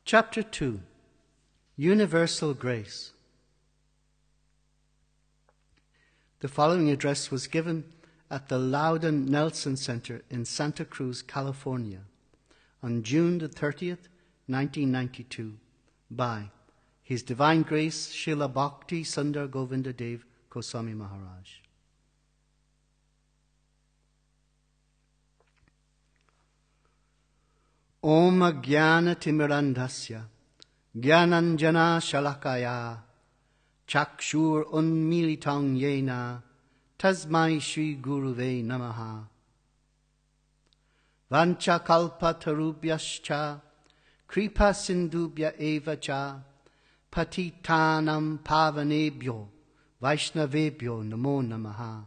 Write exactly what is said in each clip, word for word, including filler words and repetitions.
Chapter two. Universal Grace. The following address was given at the Loudon Nelson Center in Santa Cruz, California, on June the thirtieth, nineteen ninety-two, by His Divine Grace Srila Bhakti Sundar Govinda Dev Goswami Maharaj. Om Jnana Timirandhasya Jnananjana Shalakaya Chakshur Unmilitang Yena Tasmai Shri Guruve Namaha. Vancha Kalpa Tarubhyascha Kripa Sindubhya Eva Cha Patitanam Pavanebhyo Vaishnavebhyo Namo Namaha.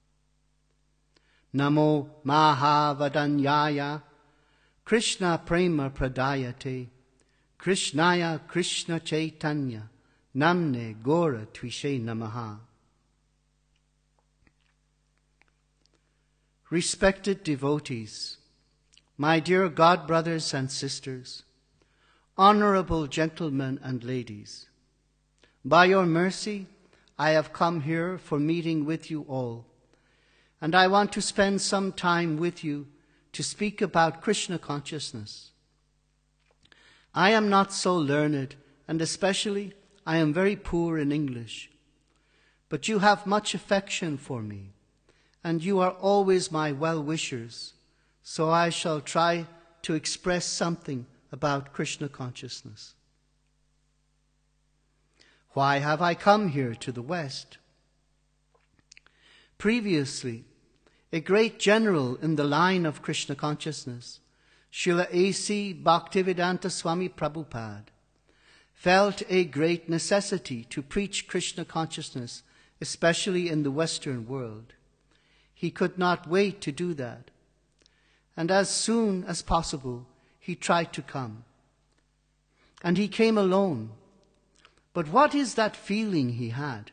Namo Mahavadanyaya Krishna Prema Pradayate Krishnaya Krishna Chaitanya Namne Gora Tvishe Namaha. Respected devotees, my dear God brothers and sisters, honorable gentlemen and ladies, by your mercy I have come here for meeting with you all, and I want to spend some time with you to speak about Krishna consciousness. I am not so learned, and especially I am very poor in English, but you have much affection for me, and you are always my well-wishers, so I shall try to express something about Krishna consciousness. Why have I come here to the West? Previously, a great general in the line of Krishna consciousness, Srila A C Bhaktivedanta Swami Prabhupada, felt a great necessity to preach Krishna consciousness, especially in the Western world. He could not wait to do that, and as soon as possible he tried to come. And he came alone. But what is that feeling he had?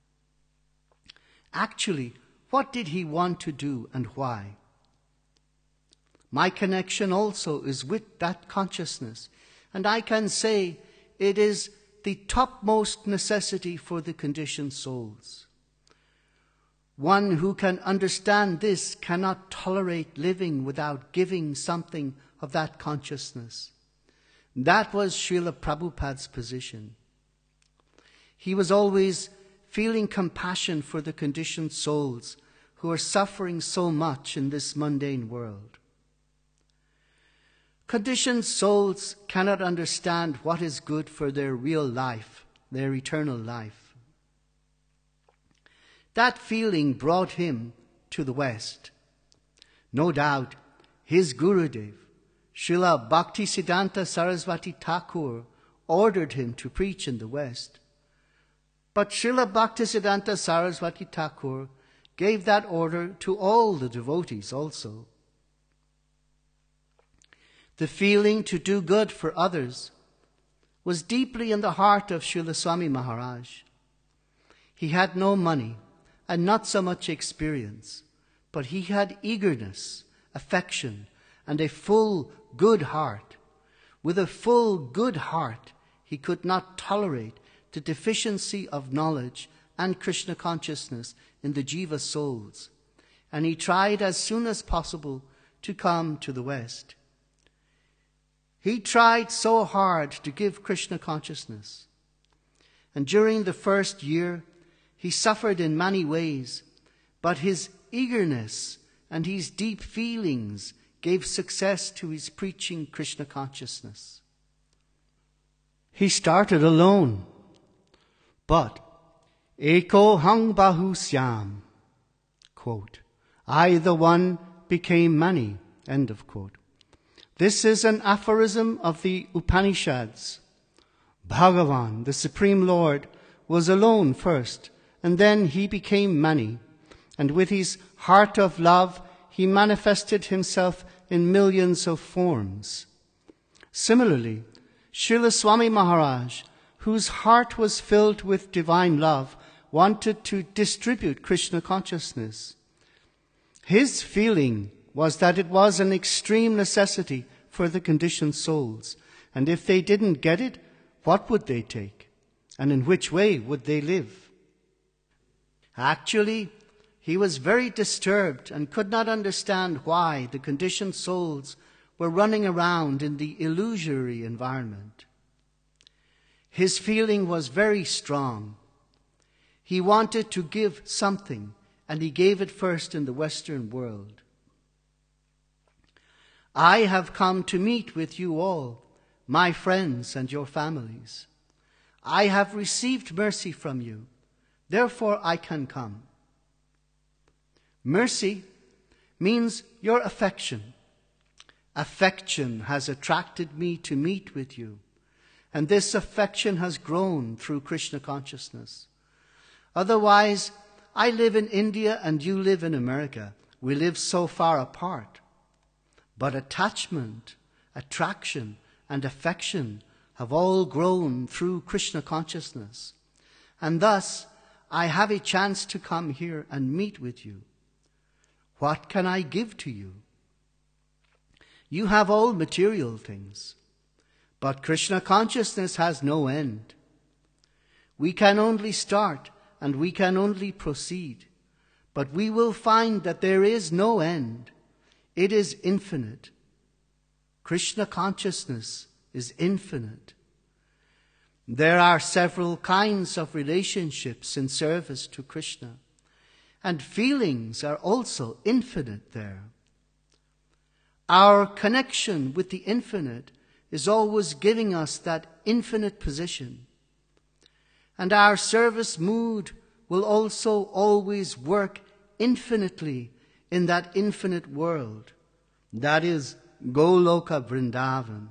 Actually, what did he want to do and why? My connection also is with that consciousness, and I can say it is the topmost necessity for the conditioned souls. One who can understand this cannot tolerate living without giving something of that consciousness. That was Srila Prabhupada's position. He was always feeling compassion for the conditioned souls who are suffering so much in this mundane world. Conditioned souls cannot understand what is good for their real life, their eternal life. That feeling brought him to the West. No doubt, his Gurudev, Srila Bhaktisiddhanta Saraswati Thakur, ordered him to preach in the West. But Srila Bhaktisiddhanta Saraswati Thakur gave that order to all the devotees also. The feeling to do good for others was deeply in the heart of Srila Swami Maharaj. He had no money and not so much experience, but he had eagerness, affection, and a full good heart. With a full good heart, he could not tolerate the deficiency of knowledge and Krishna consciousness in the jiva souls, and he tried as soon as possible to come to the West. He tried so hard to give Krishna consciousness, and during the first year he suffered in many ways, but his eagerness and his deep feelings gave success to his preaching Krishna consciousness. He started alone, but Eko hang bahu syam, quote, I the one became many, end of quote. This is an aphorism of the Upanishads. Bhagavan, the Supreme Lord, was alone first, and then he became many, and with his heart of love he manifested himself in millions of forms. Similarly, Srila Swami Maharaj, whose heart was filled with divine love, wanted to distribute Krishna consciousness. His feeling was that it was an extreme necessity for the conditioned souls, And if they didn't get it, what would they take? And in which way would they live? Actually, he was very disturbed and could not understand why the conditioned souls were running around in the illusory environment. His feeling was very strong. He wanted to give something, and he gave it first in the Western world. I have come to meet with you all, my friends and your families. I have received mercy from you, therefore I can come. Mercy means your affection. Affection has attracted me to meet with you, and this affection has grown through Krishna consciousness. Otherwise, I live in India and you live in America. We live so far apart. But attachment, attraction, and affection have all grown through Krishna consciousness. And thus, I have a chance to come here and meet with you. What can I give to you? You have all material things, but Krishna consciousness has no end. We can only start and we can only proceed, but we will find that there is no end. It is infinite. Krishna consciousness is infinite. There are several kinds of relationships in service to Krishna, and feelings are also infinite there. Our connection with the infinite is always giving us that infinite position. And our service mood will also always work infinitely in that infinite world. That is Goloka Vrindavan.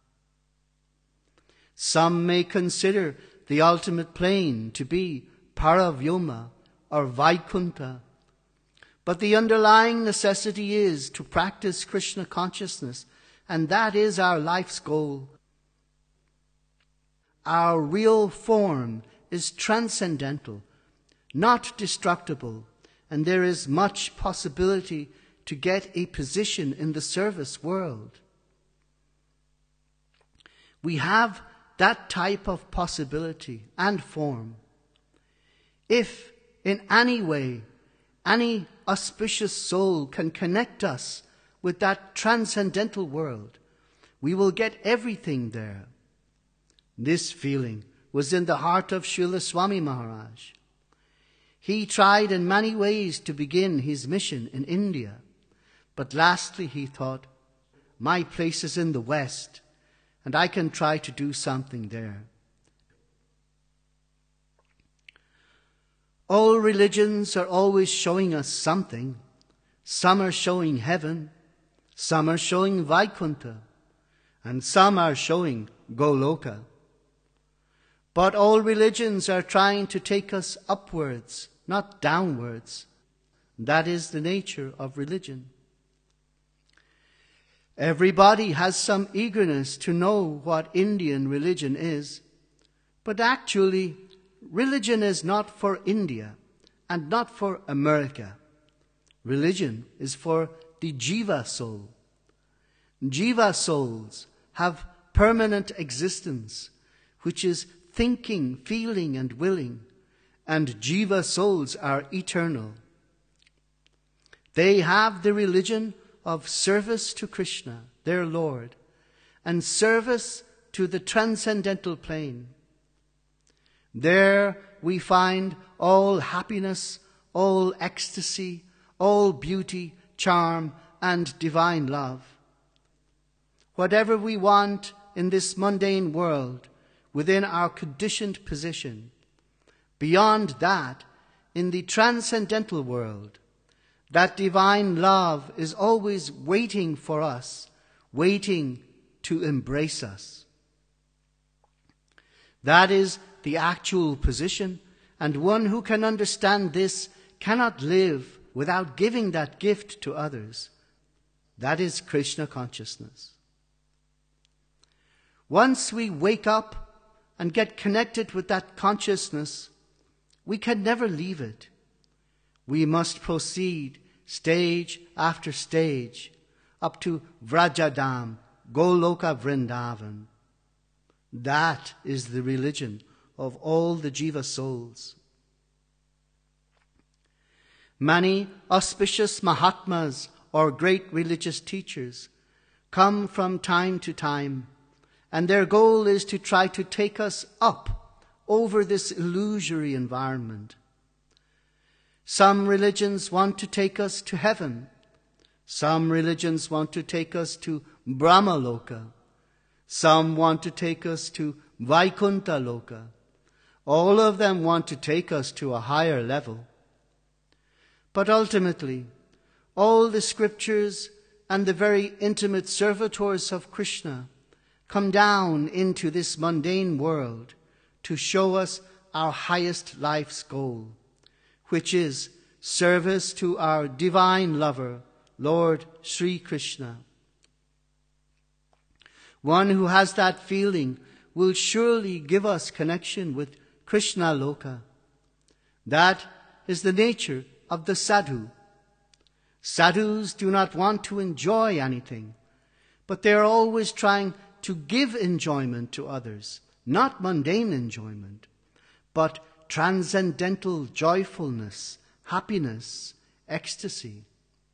Some may consider the ultimate plane to be Paravyoma or Vaikuntha, but the underlying necessity is to practice Krishna consciousness, and that is our life's goal. Our real form is transcendental, not destructible, and there is much possibility to get a position in the service world. We have that type of possibility and form. If in any way any auspicious soul can connect us with that transcendental world, we will get everything there. This feeling was in the heart of Srila Swami Maharaj. He tried in many ways to begin his mission in India, but lastly he thought, my place is in the West, and I can try to do something there. All religions are always showing us something. Some are showing heaven, some are showing Vaikuntha, and some are showing Goloka. But all religions are trying to take us upwards, not downwards. That is the nature of religion. Everybody has some eagerness to know what Indian religion is, but actually, religion is not for India and not for America. Religion is for the Jiva soul. Jiva souls have permanent existence, which is thinking, feeling, and willing, and Jiva souls are eternal. They have the religion of service to Krishna, their Lord, and service to the transcendental plane. There we find all happiness, all ecstasy, all beauty, charm, and divine love. Whatever we want in this mundane world, within our conditioned position, beyond that, in the transcendental world, that divine love is always waiting for us, waiting to embrace us. That is the actual position, and one who can understand this cannot live without giving that gift to others. That is Krishna consciousness. Once we wake up and get connected with that consciousness, we can never leave it. We must proceed stage after stage up to Vrajadam, Goloka Vrindavan. That is the religion of all the Jiva souls. Many auspicious Mahatmas or great religious teachers come from time to time, and their goal is to try to take us up over this illusory environment. Some religions want to take us to heaven. Some religions want to take us to Brahmaloka. Some want to take us to Vaikuntha Loka. All of them want to take us to a higher level. But ultimately, all the scriptures and the very intimate servitors of Krishna come down into this mundane world to show us our highest life's goal, which is service to our divine lover, Lord Sri Krishna. One who has that feeling will surely give us connection with Krishna Loka. That is the nature of the sadhu. Sadhus do not want to enjoy anything, but they are always trying to give enjoyment to others, not mundane enjoyment, but transcendental joyfulness, happiness, ecstasy.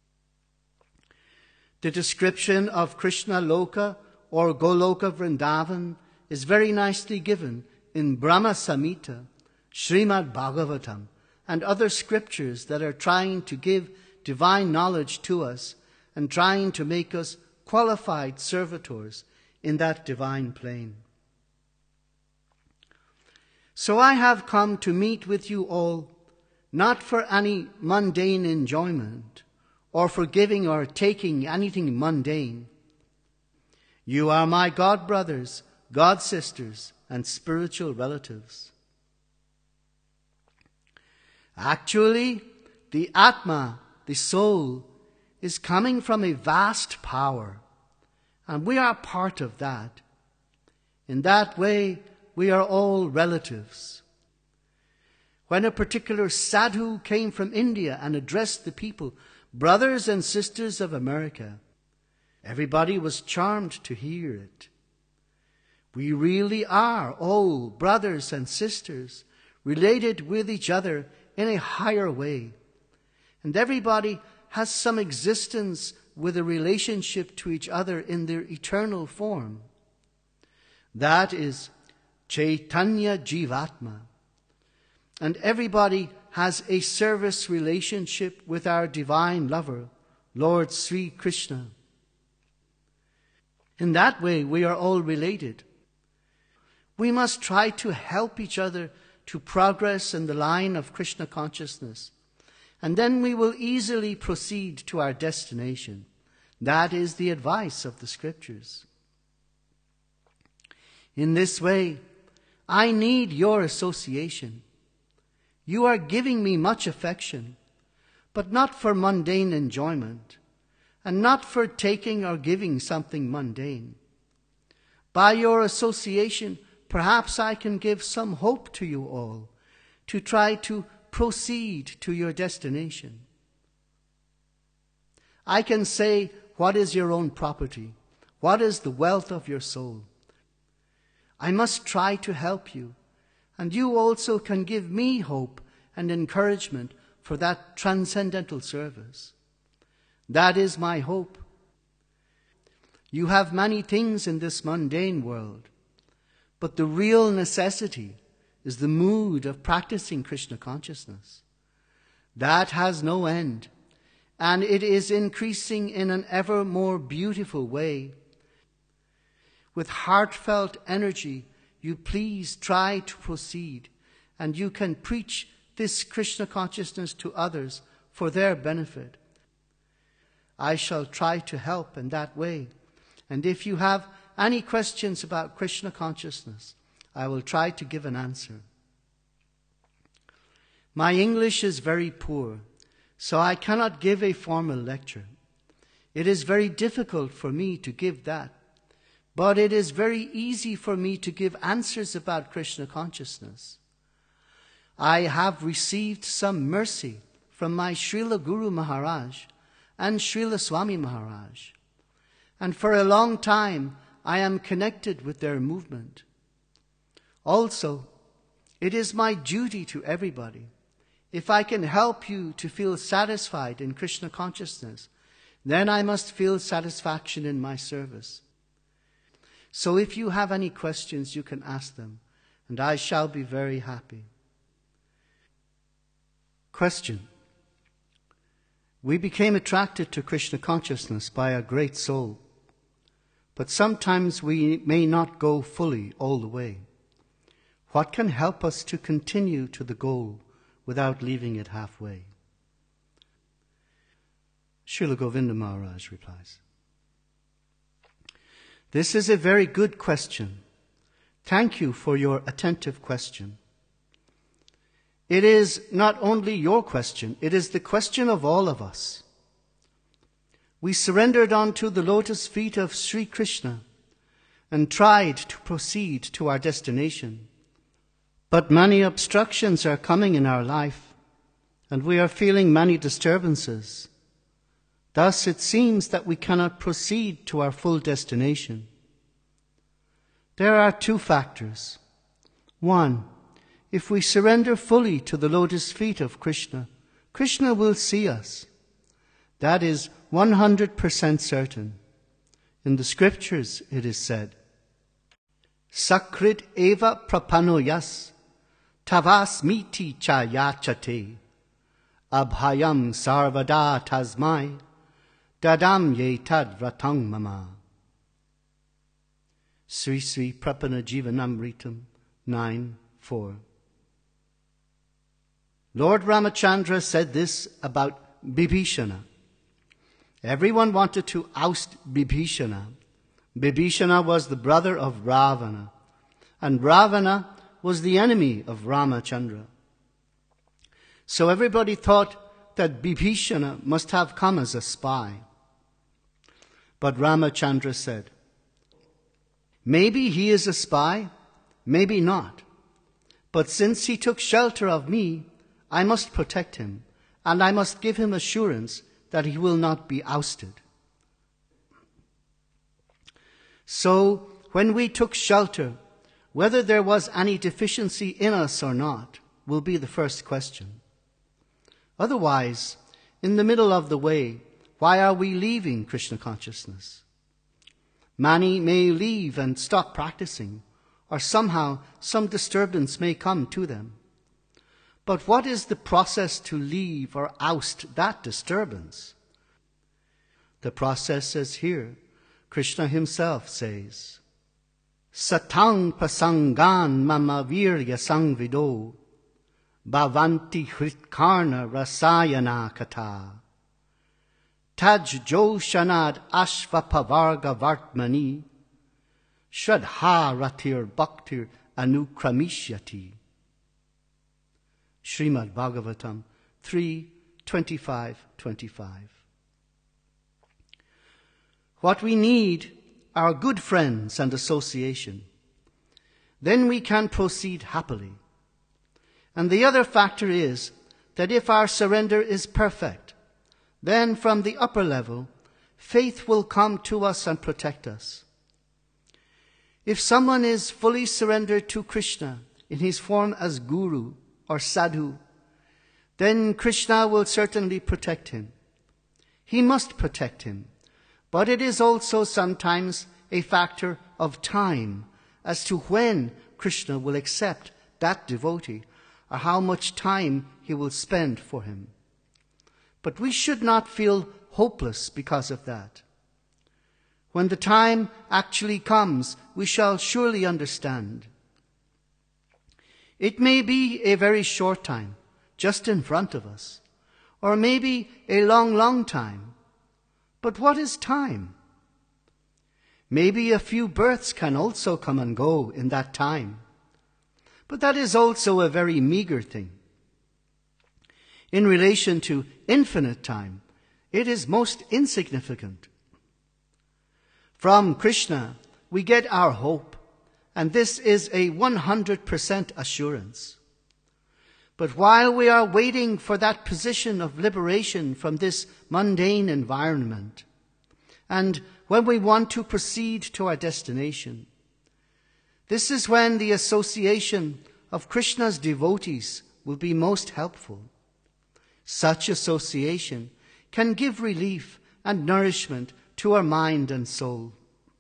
The description of Krishna Loka or Goloka Vrindavan is very nicely given in Brahma Samhita, Srimad Bhagavatam, and other scriptures that are trying to give divine knowledge to us and trying to make us qualified servitors in that divine plane. So I have come to meet with you all, not for any mundane enjoyment or for giving or taking anything mundane. You are my God brothers, God sisters, and spiritual relatives. Actually, the Atma, the soul, is coming from a vast power, and we are part of that. In that way, we are all relatives. When a particular sadhu came from India and addressed the people, brothers and sisters of America, everybody was charmed to hear it. We really are all brothers and sisters, related with each other in a higher way. And everybody has some existence with a relationship to each other in their eternal form. That is Chaitanya Jivatma. And everybody has a service relationship with our divine lover, Lord Sri Krishna. In that way, we are all related. We must try to help each other to progress in the line of Krishna consciousness, and then we will easily proceed to our destination. That is the advice of the scriptures. In this way, I need your association. You are giving me much affection, but not for mundane enjoyment, and not for taking or giving something mundane. By your association, perhaps I can give some hope to you all to try to proceed to your destination. I can say, what is your own property? What is the wealth of your soul? I must try to help you, and you also can give me hope and encouragement for that transcendental service. That is my hope. You have many things in this mundane world, but the real necessity is the mood of practicing Krishna consciousness. That has no end, and it is increasing in an ever more beautiful way. With heartfelt energy, you please try to proceed, and you can preach this Krishna consciousness to others for their benefit. I shall try to help in that way, and if you have any questions about Krishna consciousness, I will try to give an answer. My English is very poor, so I cannot give a formal lecture. It is very difficult for me to give that, but it is very easy for me to give answers about Krishna consciousness. I have received some mercy from my Srila Guru Maharaj and Srila Swami Maharaj, and for a long time I am connected with their movement. Also, it is my duty to everybody. If I can help you to feel satisfied in Krishna consciousness, then I must feel satisfaction in my service. So if you have any questions, you can ask them, and I shall be very happy. Question. We became attracted to Krishna consciousness by a great soul, but sometimes we may not go fully all the way. What can help us to continue to the goal without leaving it halfway? Srila Govinda Maharaj replies, this is a very good question. Thank you for your attentive question. It is not only your question, it is the question of all of us. We surrendered onto the lotus feet of Sri Krishna and tried to proceed to our destination. But many obstructions are coming in our life, and we are feeling many disturbances. Thus it seems that we cannot proceed to our full destination. There are two factors. One, if we surrender fully to the lotus feet of Krishna, Krishna will see us. That is one hundred percent certain. In the scriptures it is said, Sakrit eva prapanoyas, tavas miti cha yachate, abhayam sarvada tasmai, dadam ye tad ratang mama. Sri Sri Prapana Jivanamritam nine four. Lord Ramachandra said this about Bibhishana. Everyone wanted to oust Bibhishana. Bibhishana was the brother of Ravana, and Ravana was the enemy of Ramachandra. So everybody thought that Bibhishana must have come as a spy. But Ramachandra said, maybe he is a spy, maybe not. But since he took shelter of me, I must protect him, and I must give him assurance that he will not be ousted. So, when we took shelter, whether there was any deficiency in us or not will be the first question. Otherwise, in the middle of the way, why are we leaving Krishna consciousness? Many may leave and stop practicing, or somehow some disturbance may come to them. But what is the process to leave or oust that disturbance? The process is here. Krishna himself says, Satang pasangan mama virya sangvido, bhavanti hritkarna rasayana kata, taj joshanad ashvapavarga vartmani, shradha ratir bhaktir anukramishati. Srimad Bhagavatam three twenty-five twenty-five. What we need are good friends and association. Then we can proceed happily. And the other factor is that if our surrender is perfect, then from the upper level, faith will come to us and protect us. If someone is fully surrendered to Krishna in his form as Guru or Sadhu, then Krishna will certainly protect him. He must protect him. But it is also sometimes a factor of time as to when Krishna will accept that devotee or how much time he will spend for him. But we should not feel hopeless because of that. When the time actually comes, we shall surely understand. It may be a very short time, just in front of us, or maybe a long, long time. But what is time? Maybe a few births can also come and go in that time. But that is also a very meager thing. In relation to infinite time, it is most insignificant. From Krishna, we get our hope, and this is a one hundred percent assurance. But while we are waiting for that position of liberation from this mundane environment, and when we want to proceed to our destination, This is when the association of Krishna's devotees will be most helpful. Such association can give relief and nourishment to our mind and soul.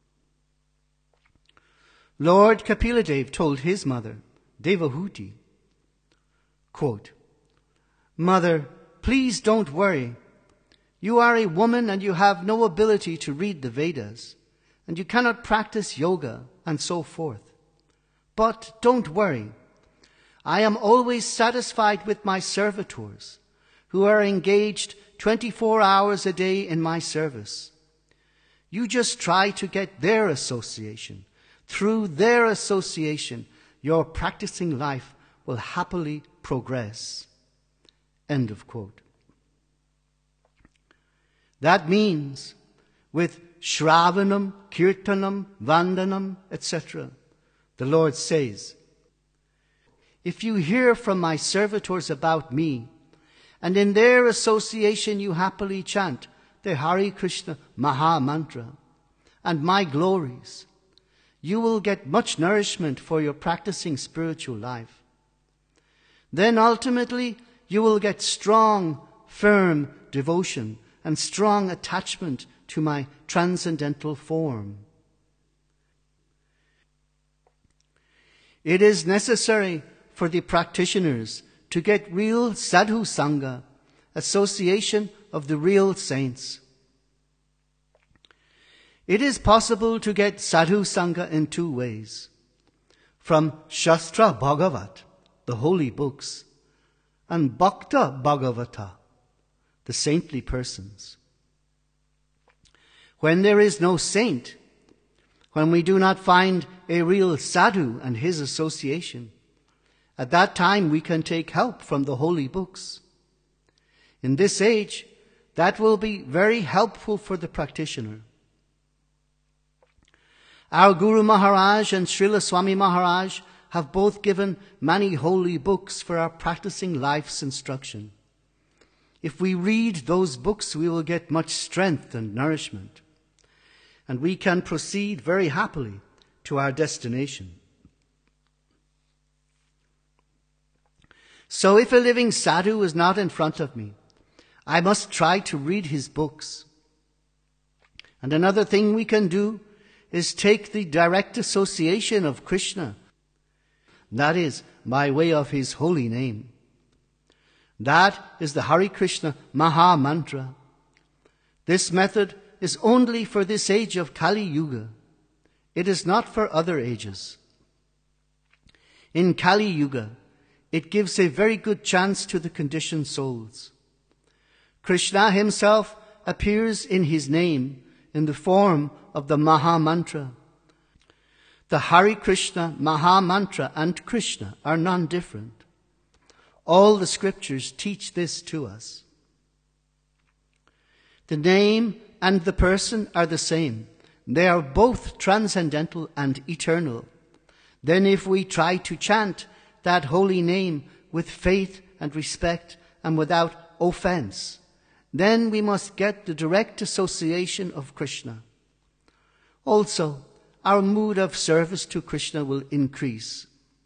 Lord Kapiladev told his mother, Devahuti, quote, "Mother, please don't worry. You are a woman and you have no ability to read the Vedas, and you cannot practice yoga and so forth. But don't worry. I am always satisfied with my servitors, who are engaged twenty-four hours a day in my service. You just try to get their association. Through their association, your practicing life will happily progress." End of quote. That means with Shravanam, Kirtanam, Vandanam, et cetera, the Lord says, if you hear from my servitors about me, and in their association you happily chant the Hare Krishna Maha Mantra and my glories, you will get much nourishment for your practicing spiritual life. Then ultimately you will get strong, firm devotion and strong attachment to my transcendental form. It is necessary for the practitioners to get real sadhu sangha, association of the real saints. It is possible to get sadhu sangha in two ways. From Shastra Bhagavat, the holy books, and Bhakta Bhagavata, the saintly persons. When there is no saint, when we do not find a real sadhu and his association, at that time we can take help from the holy books. In this age, that will be very helpful for the practitioner. Our Guru Maharaj and Srila Swami Maharaj have both given many holy books for our practicing life's instruction. If we read those books, we will get much strength and nourishment, and we can proceed very happily to our destination. So if a living sadhu is not in front of me, I must try to read his books. And another thing we can do is take the direct association of Krishna, that is, by way of his holy name. That is the Hare Krishna Maha Mantra. This method is only for this age of Kali Yuga. It is not for other ages. In Kali Yuga, it gives a very good chance to the conditioned souls. Krishna himself appears in his name in the form of the Maha Mantra. The Hare Krishna Maha Mantra and Krishna are non-different. All the scriptures teach this to us. The name and the person are the same. They are both transcendental and eternal. Then if we try to chant that holy name with faith and respect and without offense, then we must get the direct association of Krishna. Also, our mood of service to Krishna will increase.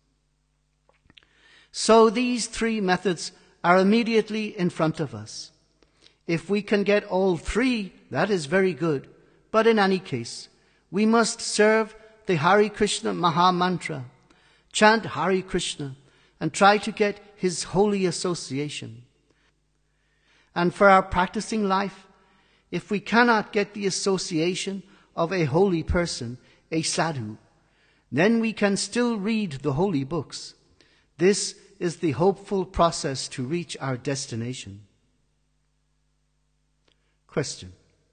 So these three methods are immediately in front of us. If we can get all three, that is very good. But in any case, we must serve the Hare Krishna Maha Mantra, chant Hare Krishna, and try to get his holy association. And for our practicing life, if we cannot get the association of a holy person, a sadhu, then we can still read the holy books. This is the hopeful process to reach our destination. Question.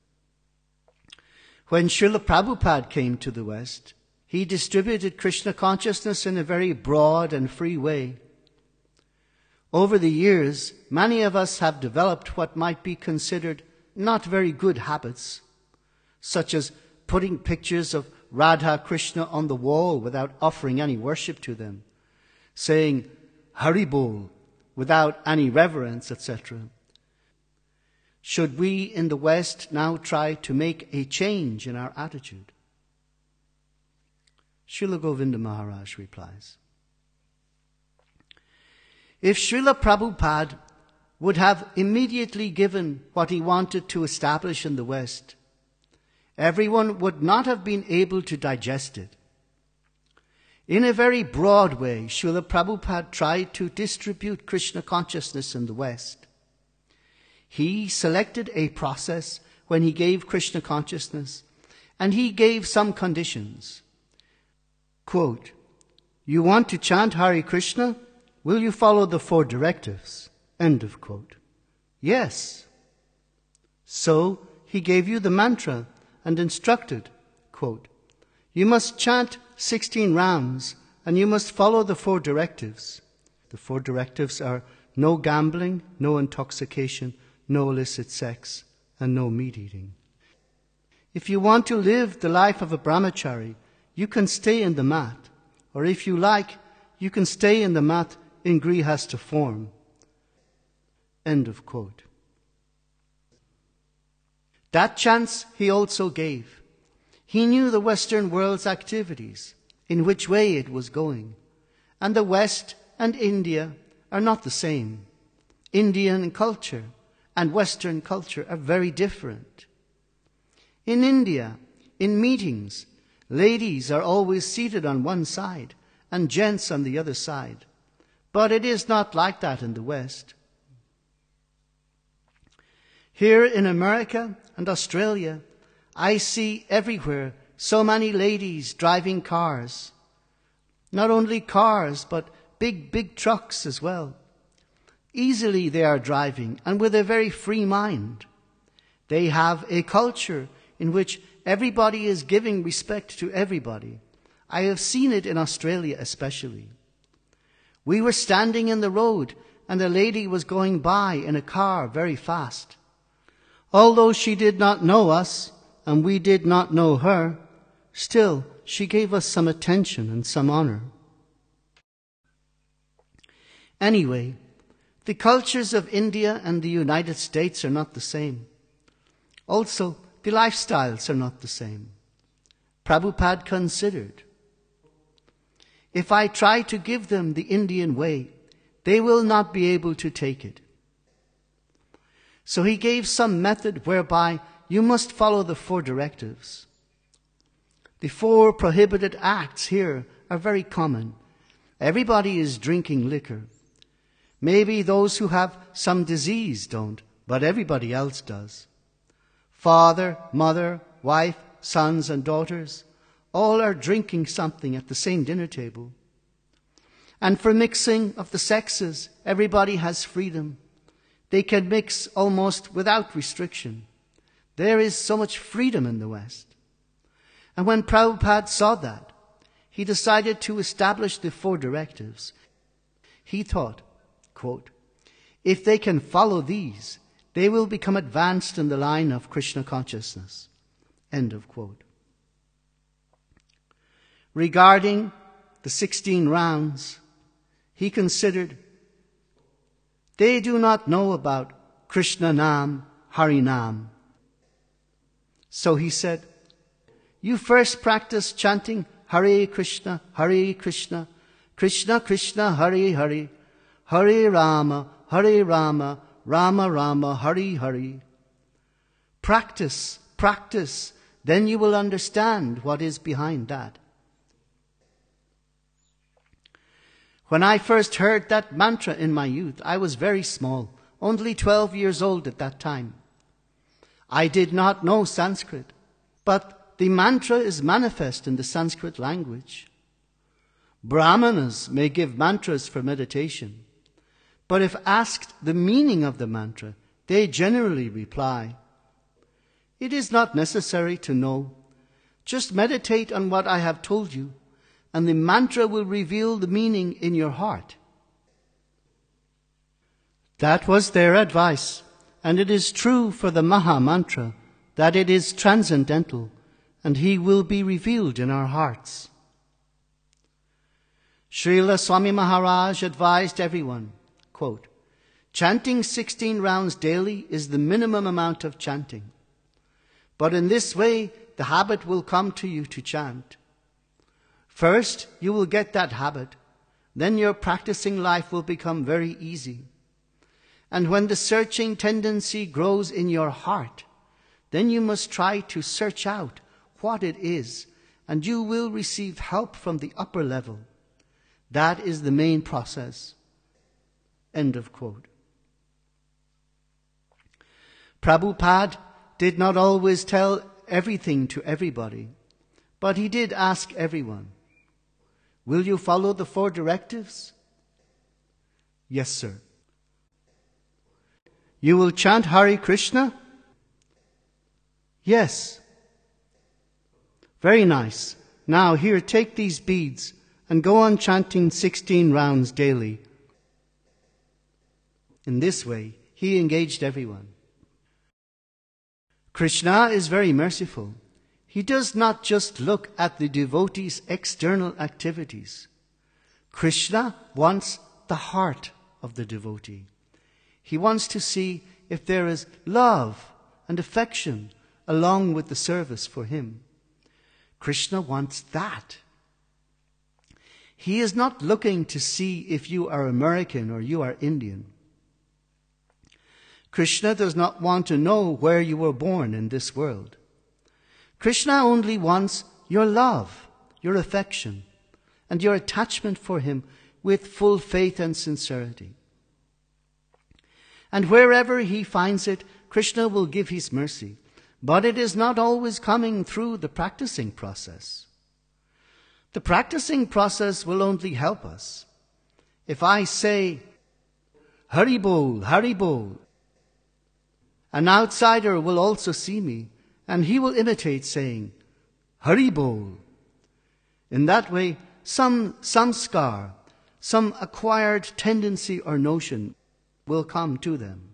When Srila Prabhupada came to the West, he distributed Krishna consciousness in a very broad and free way. Over the years, many of us have developed what might be considered not very good habits, such as putting pictures of Radha Krishna on the wall without offering any worship to them, saying Haribol without any reverence, et cetera. Should we in the West now try to make a change in our attitude? Srila Govinda Maharaj replies, if Srila Prabhupada would have immediately given what he wanted to establish in the West, everyone would not have been able to digest it. In a very broad way, Srila Prabhupada tried to distribute Krishna consciousness in the West. He selected a process when he gave Krishna consciousness, and he gave some conditions. Quote, you want to chant Hare Krishna? Will you follow the four directives? End of quote. Yes. So he gave you the mantra and instructed, quote, you must chant sixteen rounds and you must follow the four directives. The four directives are no gambling, no intoxication, no illicit sex, and no meat eating. If you want to live the life of a brahmachari, you can stay in the mat, or if you like, you can stay in the mat in grihastha form. End of quote. That chance he also gave. He knew the Western world's activities, in which way it was going, and the West and India are not the same. Indian culture and Western culture are very different. In India, in meetings, ladies are always seated on one side and gents on the other side. But it is not like that in the West. Here in America and Australia, I see everywhere so many ladies driving cars. Not only cars, but big, big trucks as well. Easily they are driving and with a very free mind. They have a culture in which everybody is giving respect to everybody. I have seen it in Australia especially. We were standing in the road and a lady was going by in a car very fast. Although she did not know us and we did not know her, still she gave us some attention and some honor. Anyway, the cultures of India and the United States are not the same. Also, the lifestyles are not the same. Prabhupada considered, if I try to give them the Indian way, they will not be able to take it. So he gave some method whereby you must follow the four directives. The four prohibited acts here are very common. Everybody is drinking liquor. Maybe those who have some disease don't, but everybody else does. Father, mother, wife, sons and daughters, all are drinking something at the same dinner table. And for mixing of the sexes, everybody has freedom. They can mix almost without restriction. There is so much freedom in the West. And when Prabhupada saw that, he decided to establish the four directives. He thought, quote, if they can follow these, they will become advanced in the line of Krishna consciousness. End of quote. Regarding the sixteen rounds, he considered, they do not know about Krishna Nam, Hari Nam. So he said, you first practice chanting Hare Krishna, Hare Krishna, Krishna Krishna, Hare Hare, Hare Rama, Hare Rama, Rama Rama, Hare Hare. Practice, practice, then you will understand what is behind that. When I first heard that mantra in my youth, I was very small, only twelve years old at that time. I did not know Sanskrit, but the mantra is manifest in the Sanskrit language. Brahmanas may give mantras for meditation, but if asked the meaning of the mantra, they generally reply, it is not necessary to know. Just meditate on what I have told you, and the mantra will reveal the meaning in your heart. That was their advice, and it is true for the Maha Mantra that it is transcendental, and he will be revealed in our hearts. Srila Swami Maharaj advised everyone, quote, chanting sixteen rounds daily is the minimum amount of chanting. But in this way, the habit will come to you to chant. First, you will get that habit. Then your practicing life will become very easy. And when the searching tendency grows in your heart, then you must try to search out what it is, and you will receive help from the upper level. That is the main process. End of quote. Prabhupada did not always tell everything to everybody, but he did ask everyone, "Will you follow the four directives?" "Yes, sir." "You will chant Hare Krishna?" "Yes." "Very nice. Now here, take these beads and go on chanting sixteen rounds daily." In this way, he engaged everyone. Krishna is very merciful. He does not just look at the devotee's external activities. Krishna wants the heart of the devotee. He wants to see if there is love and affection along with the service for him. Krishna wants that. He is not looking to see if you are American or you are Indian. Krishna does not want to know where you were born in this world. Krishna only wants your love, your affection, and your attachment for him with full faith and sincerity. And wherever he finds it, Krishna will give his mercy. But it is not always coming through the practicing process. The practicing process will only help us. If I say, "Hari Bol, Hari Bol," an outsider will also see me, and he will imitate saying, "Hari Bol." In that way, some samskar, some acquired tendency or notion will come to them.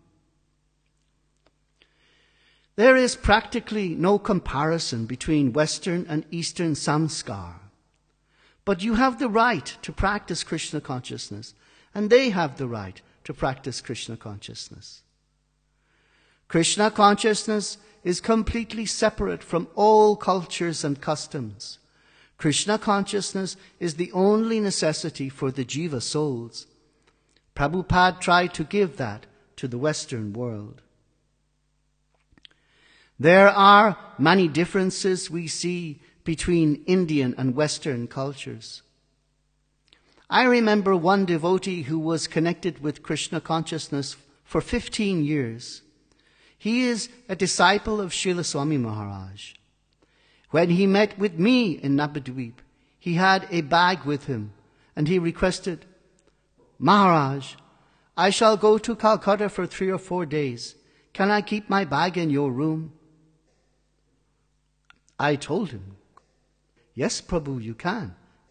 There is practically no comparison between Western and Eastern samskar. But you have the right to practice Krishna consciousness, and they have the right to practice Krishna consciousness. Krishna consciousness is completely separate from all cultures and customs. Krishna consciousness is the only necessity for the jiva souls. Prabhupada tried to give that to the Western world. There are many differences we see between Indian and Western cultures. I remember one devotee who was connected with Krishna consciousness for fifteen years. He is a disciple of Srila Swami Maharaj. When he met with me in Navadvip, he had a bag with him, and he requested, "Maharaj, I shall go to Calcutta for three or four days. Can I keep my bag in your room?" I told him, "Yes, Prabhu, you can."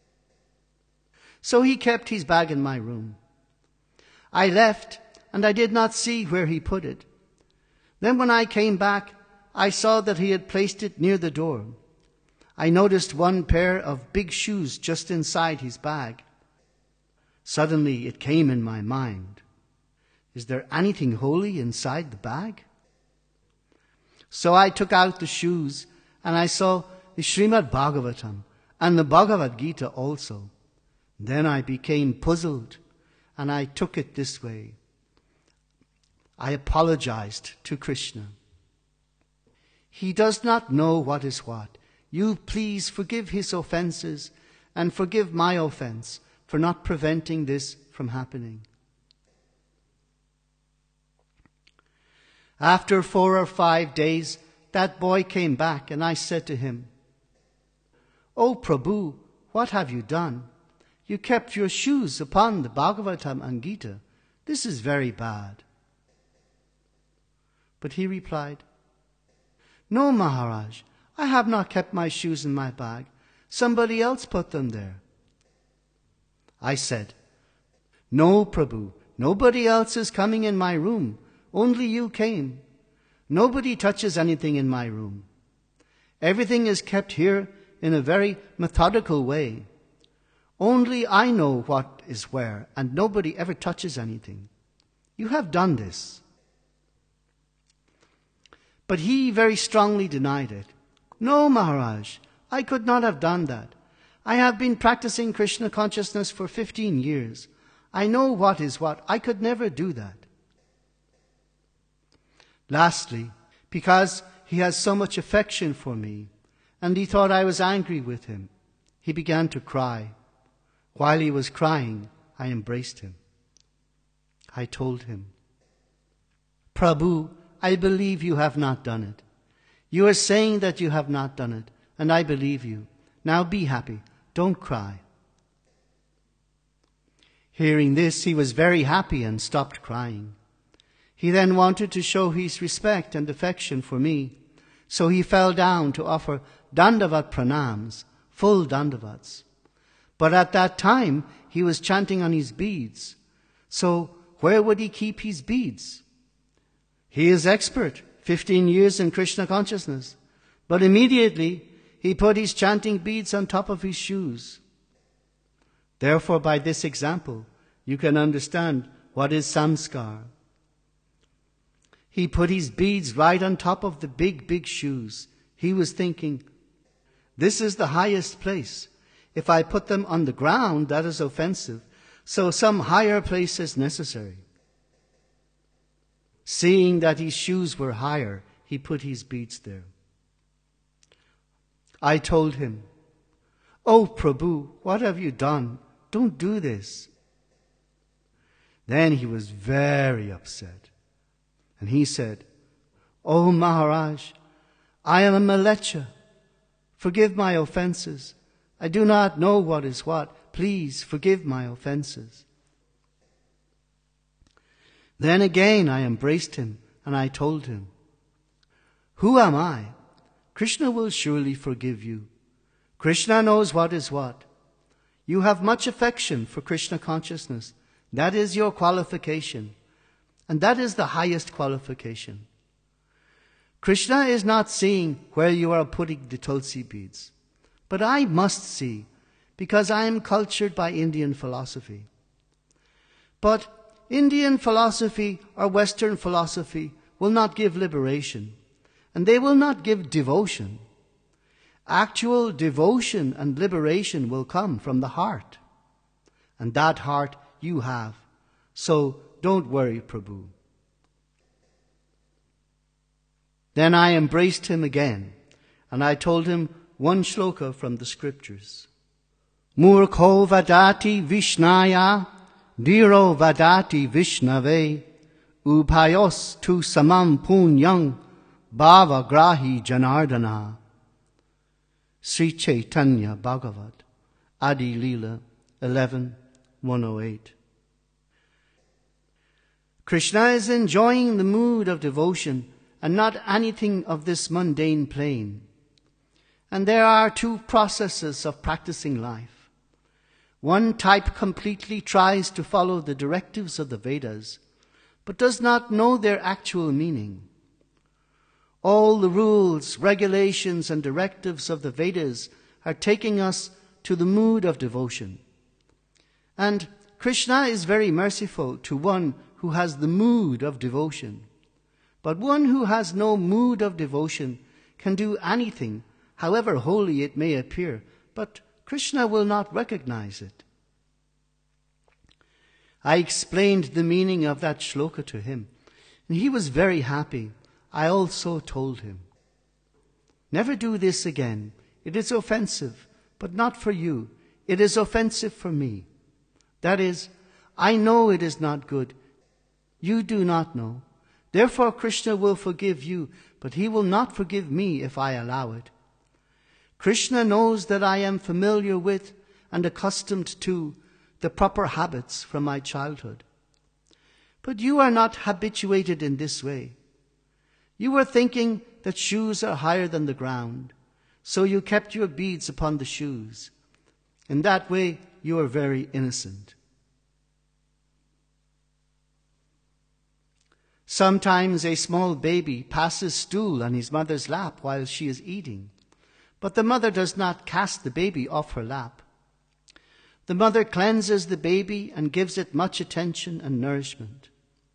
So he kept his bag in my room. I left, and I did not see where he put it. Then when I came back, I saw that he had placed it near the door. I noticed one pair of big shoes just inside his bag. Suddenly it came in my mind, is there anything holy inside the bag? So I took out the shoes, and I saw the Srimad Bhagavatam and the Bhagavad Gita also. Then I became puzzled, and I took it this way. I apologized to Krishna. He does not know what is what. You please forgive his offenses and forgive my offense for not preventing this from happening. After four or five days, that boy came back, and I said to him, "Oh Prabhu, what have you done? You kept your shoes upon the Bhagavatam and Gita. This is very bad." But he replied, "No, Maharaj, I have not kept my shoes in my bag. Somebody else put them there." I said, "No, Prabhu, nobody else is coming in my room. Only you came. Nobody touches anything in my room. Everything is kept here in a very methodical way. Only I know what is where, and nobody ever touches anything. You have done this." But he very strongly denied it. "No, Maharaj, I could not have done that. I have been practicing Krishna consciousness for fifteen years. I know what is what. I could never do that. Lastly, because he has so much affection for me, and he thought I was angry with him, he began to cry. While he was crying, I embraced him. I told him, Prabhu, I believe you have not done it. You are saying that you have not done it, and I believe you. Now be happy. Don't cry. Hearing this, he was very happy and stopped crying. He then wanted to show his respect and affection for me, so he fell down to offer dandavat pranams, full dandavats. But at that time, he was chanting on his beads. So where would he keep his beads? He is expert, fifteen years in Krishna consciousness. But immediately, he put his chanting beads on top of his shoes. Therefore, by this example, you can understand what is samskar. He put his beads right on top of the big, big shoes. He was thinking, this is the highest place. If I put them on the ground, that is offensive. So some higher place is necessary. Seeing that his shoes were higher, he put his beads there. I told him, Oh Prabhu, what have you done? Don't do this. Then he was very upset. And he said, Oh Maharaj, I am a malecha. Forgive my offenses. I do not know what is what. Please forgive my offenses. Then again I embraced him and I told him, Who am I? Krishna will surely forgive you. Krishna knows what is what. You have much affection for Krishna consciousness. That is your qualification. And that is the highest qualification. Krishna is not seeing where you are putting the tulsi beads. But I must see, because I am cultured by Indian philosophy. But Indian philosophy or Western philosophy will not give liberation, and they will not give devotion. Actual devotion and liberation will come from the heart, and that heart you have. So don't worry, Prabhu. Then I embraced him again, and I told him one shloka from the scriptures. Murkho vadati vishnaya, dhiro vadati vishnave, upayos tu samam punyang, bhava grahi janardana. Sri Chaitanya Bhagavat, Adi Leela, eleven, one oh eight. Krishna is enjoying the mood of devotion and not anything of this mundane plane. And there are two processes of practicing life. One type completely tries to follow the directives of the Vedas, but does not know their actual meaning. All the rules, regulations, and directives of the Vedas are taking us to the mood of devotion. And Krishna is very merciful to one who has the mood of devotion. But one who has no mood of devotion can do anything, however holy it may appear, but Krishna will not recognize it. I explained the meaning of that shloka to him, and he was very happy. I also told him, Never do this again. It is offensive, but not for you. It is offensive for me. That is, I know it is not good. You do not know. Therefore Krishna will forgive you, but he will not forgive me if I allow it. Krishna knows that I am familiar with and accustomed to the proper habits from my childhood. But you are not habituated in this way. You were thinking that shoes are higher than the ground, so you kept your beads upon the shoes. In that way, you are very innocent. Sometimes a small baby passes stool on his mother's lap while she is eating, but the mother does not cast the baby off her lap. The mother cleanses the baby and gives it much attention and nourishment.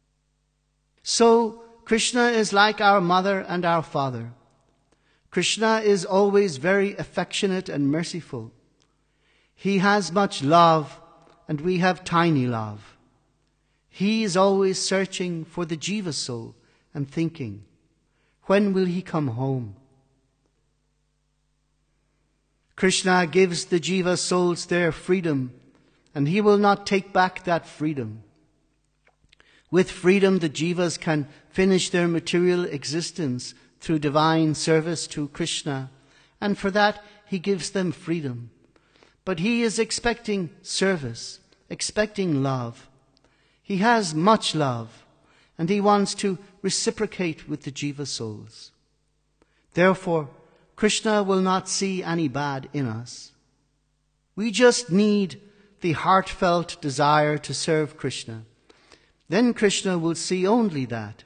So, Krishna is like our mother and our father. Krishna is always very affectionate and merciful. He has much love, and we have tiny love. He is always searching for the Jiva soul and thinking, when will he come home? Krishna gives the Jiva souls their freedom, and he will not take back that freedom. With freedom, the Jivas can finish their material existence through divine service to Krishna, and for that he gives them freedom. But he is expecting service, expecting love. He has much love, and he wants to reciprocate with the Jiva souls. Therefore, Krishna will not see any bad in us. We just need the heartfelt desire to serve Krishna. Then Krishna will see only that.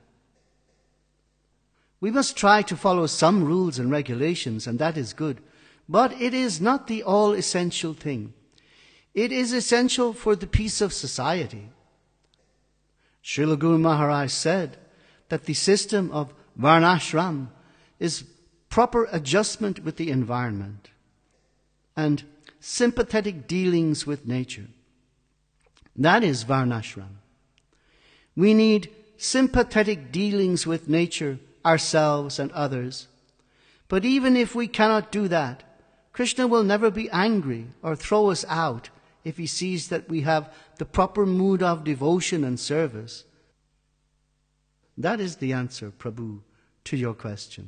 We must try to follow some rules and regulations, and that is good. But it is not the all-essential thing. It is essential for the peace of society. Srila Guru Maharaj said that the system of Varnashram is proper adjustment with the environment and sympathetic dealings with nature. That is Varnashram. We need sympathetic dealings with nature, ourselves and others. But even if we cannot do that, Krishna will never be angry or throw us out if he sees that we have the proper mood of devotion and service. That is the answer, Prabhu, to your question.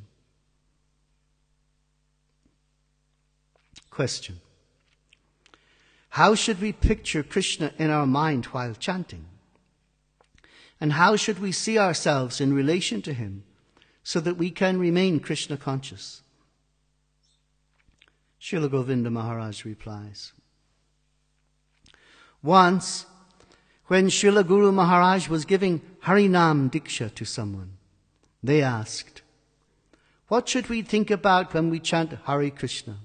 Question. How should we picture Krishna in our mind while chanting? And how should we see ourselves in relation to him so that we can remain Krishna conscious? Srila Govinda Maharaj replies. Once, when Srila Guru Maharaj was giving Harinam Diksha to someone, they asked, what should we think about when we chant Hare Krishna?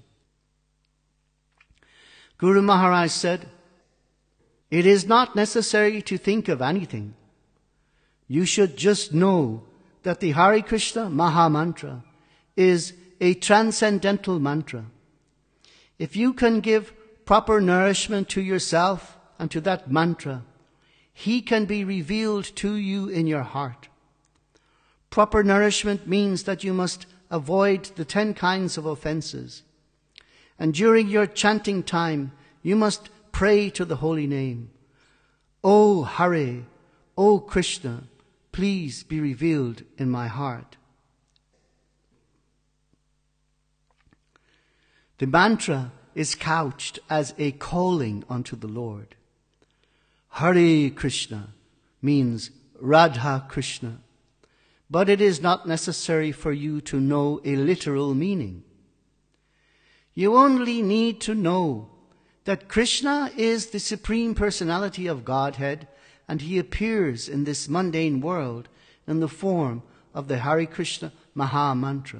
Guru Maharaj said, it is not necessary to think of anything. You should just know that the Hare Krishna Maha Mantra is a transcendental mantra. If you can give proper nourishment to yourself and to that mantra, he can be revealed to you in your heart. Proper nourishment means that you must avoid the ten kinds of offenses. And during your chanting time, you must pray to the holy name. O Hare, O Krishna, please be revealed in my heart. The mantra is couched as a calling unto the Lord. Hare Krishna means Radha Krishna, but it is not necessary for you to know a literal meaning. You only need to know that Krishna is the Supreme Personality of Godhead, and he appears in this mundane world in the form of the Hare Krishna Maha Mantra.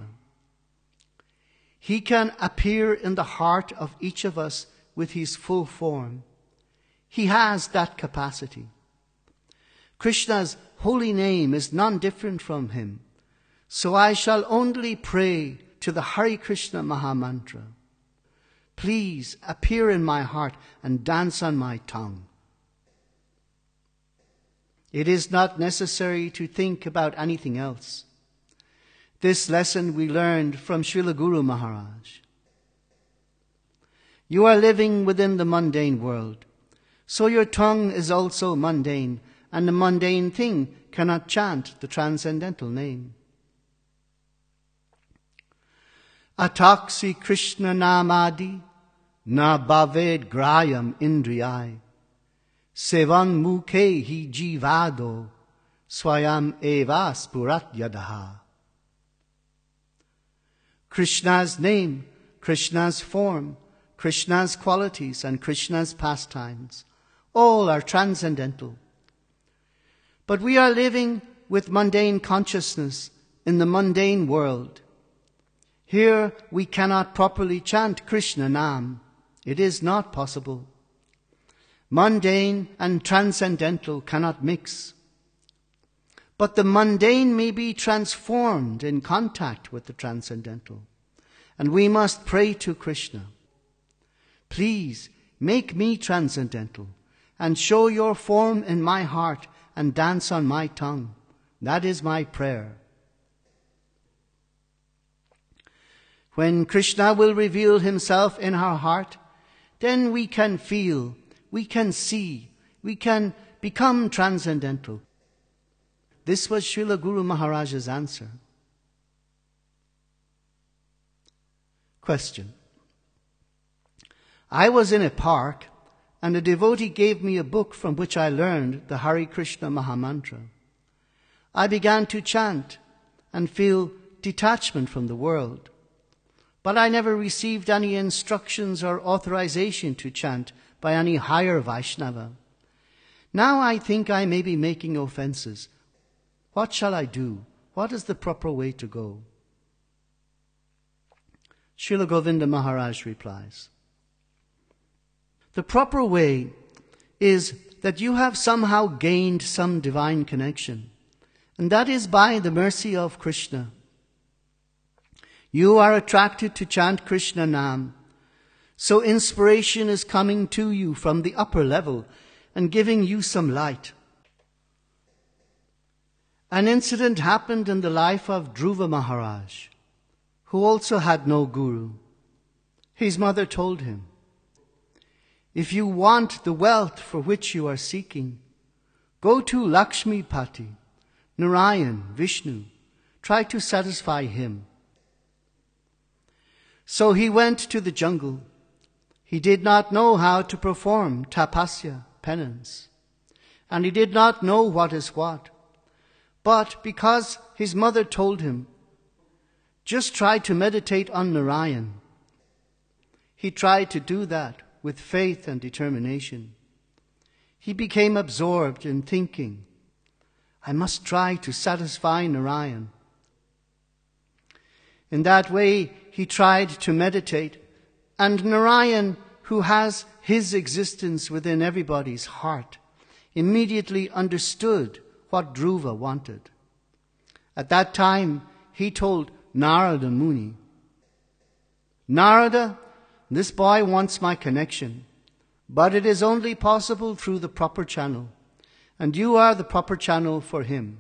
He can appear in the heart of each of us with his full form. He has that capacity. Krishna's holy name is none different from him. So I shall only pray to the Hare Krishna Maha Mantra. Please appear in my heart and dance on my tongue. It is not necessary to think about anything else. This lesson we learned from Srila Guru Maharaj. You are living within the mundane world, so your tongue is also mundane, and the mundane thing cannot chant the transcendental name. Ataksi Krishna namadi na bhaved grayam indriyai sevan mukhe hi jivado swayam eva spurat yadaha. Krishna's name, Krishna's form, Krishna's qualities, and Krishna's pastimes, all are transcendental. But we are living with mundane consciousness in the mundane world. Here we cannot properly chant Krishna Nam. It is not possible. Mundane and transcendental cannot mix. But the mundane may be transformed in contact with the transcendental. And we must pray to Krishna. Please Make me transcendental, and show your form in my heart and dance on my tongue. That is my prayer. When Krishna will reveal himself in our heart, then we can feel, we can see, we can become transcendental. This was Srila Guru Maharaj's answer. Question. I was in a park and a devotee gave me a book from which I learned the Hare Krishna Mahamantra. I began to chant and feel detachment from the world. But I never received any instructions or authorization to chant by any higher Vaishnava. Now I think I may be making offenses. What shall I do? What is the proper way to go? Srila Govinda Maharaj replies, the proper way is that you have somehow gained some divine connection, and that is by the mercy of Krishna. You are attracted to chant Krishna Nam, so inspiration is coming to you from the upper level and giving you some light. An incident happened in the life of Dhruva Maharaj, who also had no guru. His mother told him, if you want the wealth for which you are seeking, go to Lakshmi Pati, Narayan, Vishnu. Try to satisfy him. So he went to the jungle. He did not know how to perform tapasya, penance, and he did not know what is what. But because his mother told him, just try to meditate on Narayan, he tried to do that with faith and determination. He became absorbed in thinking, I must try to satisfy Narayan. In that way, he tried to meditate, and Narayan, who has his existence within everybody's heart, immediately understood what Dhruva wanted. At that time, he told Narada Muni, Narada, this boy wants my connection, but it is only possible through the proper channel, and you are the proper channel for him.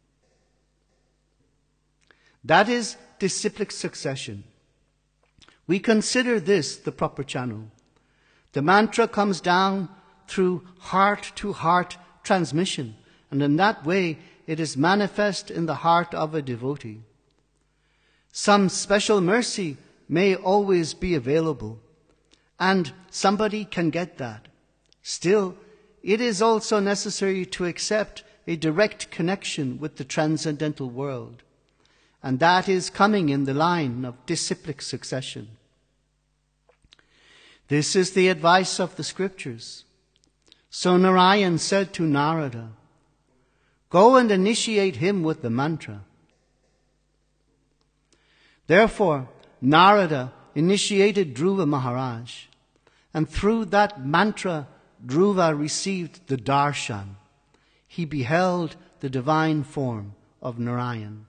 That is disciplic succession. We consider this the proper channel. The mantra comes down through heart-to-heart transmission, and in that way it is manifest in the heart of a devotee. Some special mercy may always be available, and somebody can get that. Still, it is also necessary to accept a direct connection with the transcendental world, and that is coming in the line of disciplic succession. This is the advice of the scriptures. So Narayan said to Narada, go and initiate him with the mantra. Therefore, Narada initiated Dhruva Maharaj, and through that mantra, Dhruva received the darshan. He beheld the divine form of Narayan.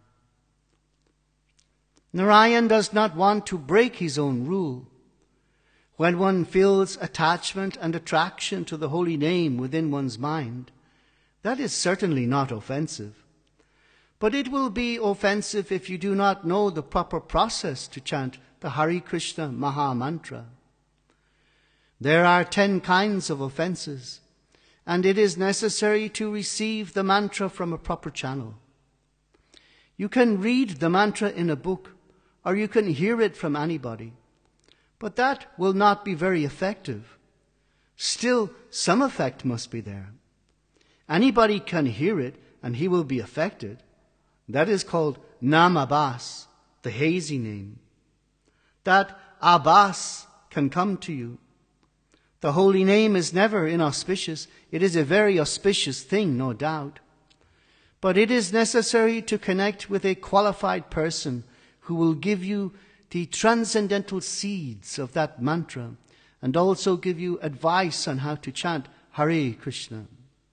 Narayan does not want to break his own rule. When one feels attachment and attraction to the holy name within one's mind, that is certainly not offensive. But it will be offensive if you do not know the proper process to chant the Hare Krishna Maha Mantra. There are ten kinds of offenses, and it is necessary to receive the mantra from a proper channel. You can read the mantra in a book, or you can hear it from anybody, but that will not be very effective. Still, some effect must be there. Anybody can hear it, and he will be affected. That is called Nam Abbas, the hazy name. That Abbas can come to you. The holy name is never inauspicious. It is a very auspicious thing, no doubt. But it is necessary to connect with a qualified person who will give you the transcendental seeds of that mantra and also give you advice on how to chant Hare Krishna.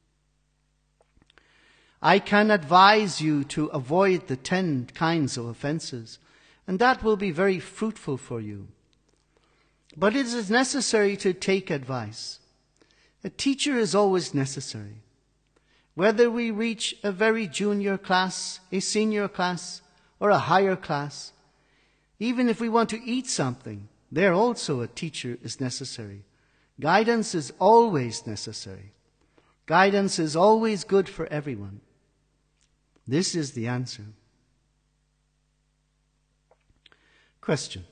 I can advise you to avoid the ten kinds of offenses, and that will be very fruitful for you. But it is necessary to take advice. A teacher is always necessary. Whether we reach a very junior class, a senior class, or a higher class, even if we want to eat something, there also a teacher is necessary. Guidance is always necessary. Guidance is always good for everyone. This is the answer. Question.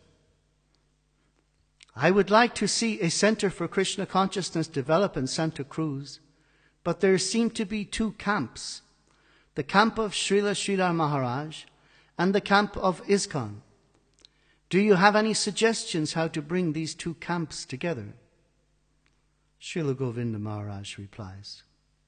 I would like to see a Center for Krishna Consciousness develop in Santa Cruz, but there seem to be two camps, the camp of Srila Sridhar Maharaj and the camp of ISKCON. Do you have any suggestions how to bring these two camps together? Srila Govinda Maharaj replies,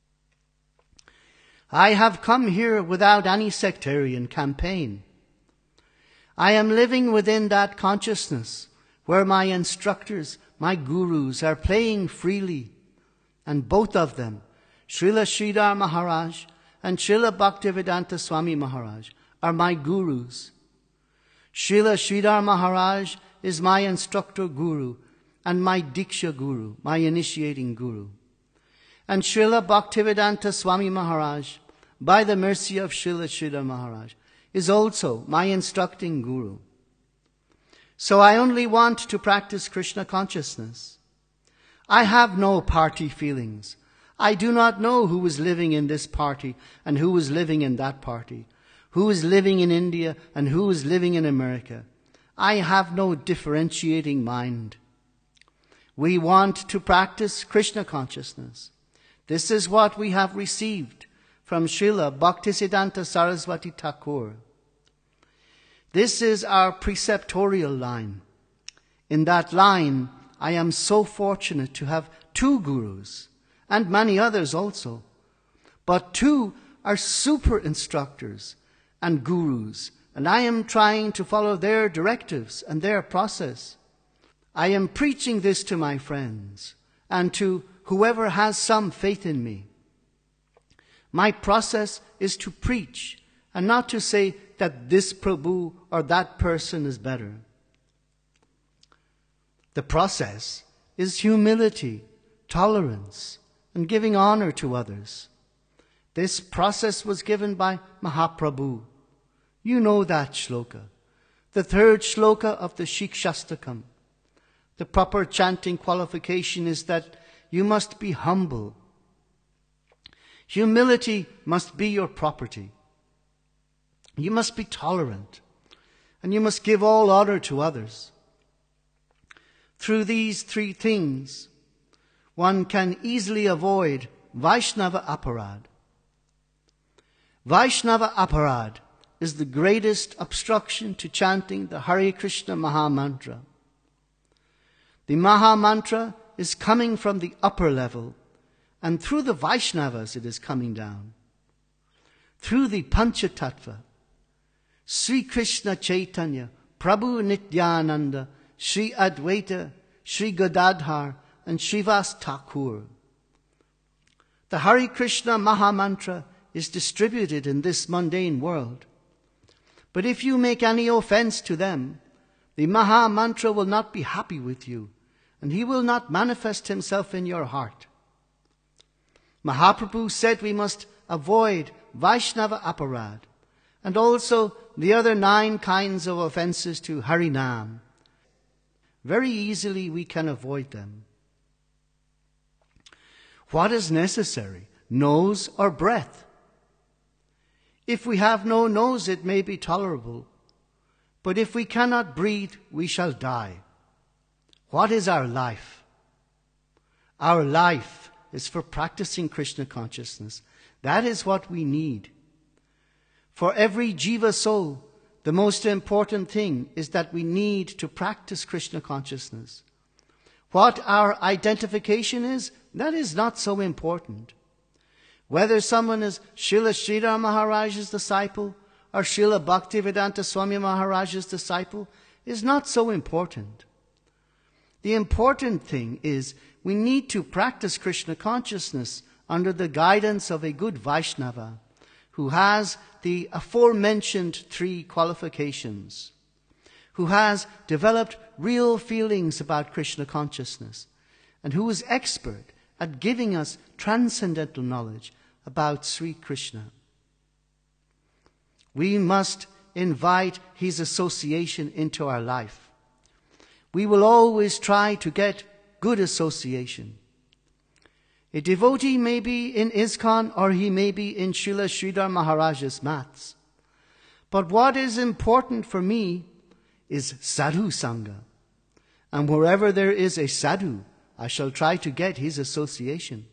I have come here without any sectarian campaign. I am living within that consciousness where my instructors, my gurus, are playing freely, and both of them, Srila Sridhar Maharaj and Srila Bhaktivedanta Swami Maharaj, are my gurus. Srila Sridhar Maharaj is my instructor guru and my Diksha guru, my initiating guru. And Srila Bhaktivedanta Swami Maharaj, by the mercy of Srila Sridhar Maharaj, is also my instructing guru. So I only want to practice Krishna consciousness. I have no party feelings. I do not know who is living in this party and who is living in that party, who is living in India and who is living in America. I have no differentiating mind. We want to practice Krishna consciousness. This is what we have received from Srila Bhaktisiddhanta Saraswati Thakur. This is our preceptorial line. In that line, I am so fortunate to have two gurus, and many others also. But two are super instructors and gurus, and I am trying to follow their directives and their process. I am preaching this to my friends and to whoever has some faith in me. My process is to preach and not to say that this Prabhu or that person is better. The process is humility, tolerance, and giving honor to others. This process was given by Mahaprabhu. You know that shloka, the third shloka of the Shikshastakam. The proper chanting qualification is that you must be humble. Humility must be your property. You must be tolerant, and you must give all honor to others. Through these three things, one can easily avoid Vaishnava Aparad. Vaishnava Aparad is the greatest obstruction to chanting the Hare Krishna Maha Mantra. The Maha Mantra is coming from the upper level, and through the Vaishnavas it is coming down. Through the Panchatattva, Sri Krishna Chaitanya, Prabhu Nityananda, Sri Advaita, Sri Gadadhar, and Srivas Thakur. The Hare Krishna Maha Mantra is distributed in this mundane world. But if you make any offense to them, the Maha Mantra will not be happy with you, and he will not manifest himself in your heart. Mahaprabhu said we must avoid Vaishnava Aparad, and also the other nine kinds of offenses to Harinam. Very easily we can avoid them. What is necessary, nose or breath? If we have no nose, it may be tolerable. But if we cannot breathe, we shall die. What is our life? Our life is for practicing Krishna consciousness. That is what we need. For every jiva soul, the most important thing is that we need to practice Krishna consciousness. What our identification is, that is not so important. Whether someone is Srila Sridhar Maharaj's disciple or Srila Bhaktivedanta Swami Maharaj's disciple is not so important. The important thing is we need to practice Krishna consciousness under the guidance of a good Vaishnava who has the aforementioned three qualifications, who has developed real feelings about Krishna consciousness, and who is expert at giving us transcendental knowledge about Sri Krishna. We must invite his association into our life. We will always try to get good association. A devotee may be in ISKCON or he may be in Srila Sridhar Maharaj's mats. But what is important for me is sadhu sangha. And wherever there is a sadhu, I shall try to get his association.